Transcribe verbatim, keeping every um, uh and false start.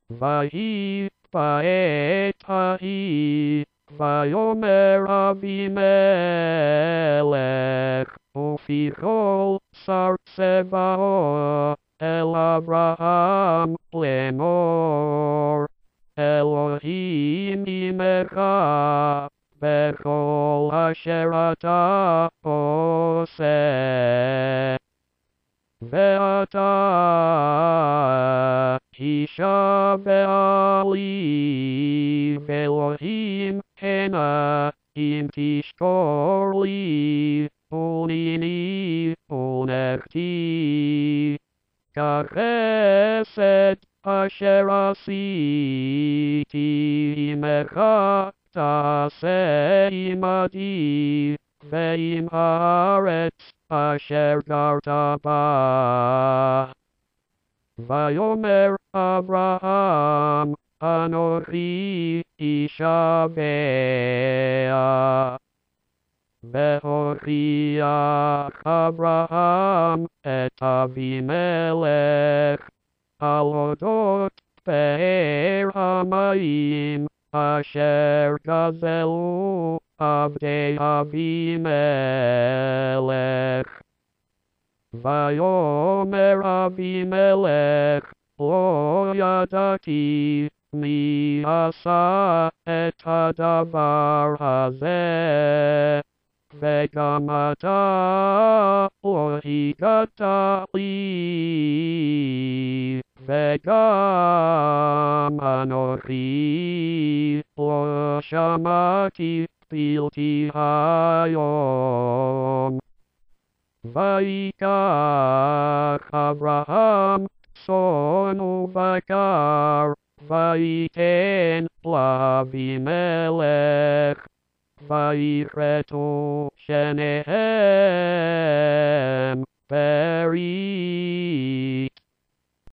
ויהי בעת ההיא, ויאמר אבימלך ופיכול שר צבאות אל אברהם לאמור, אלוהים עמך בכל אשר אתה עושה. ואתה אישה בעלי ואלוהים הנה אם תשקור לי וניני ונכתי כחסד אשר עשיתי עמך תעשה עמדי ועם הארץ אשר גרת בה. ויאמר אברהם אנוכי אשבע והוכיח אברהם את אבימלך על אודות באר המים אשר גזלו עבדי אבימלך. ויאמר אבימלך לא ידעתי מי עשה את הדבר הזה, וגם אתה לא הגעת לי, וגם אנוכי לא שמעתי בלתי היום. ויקח אברהם צאן ובקר, ויתן לאבימלך, ויכרתו שניהם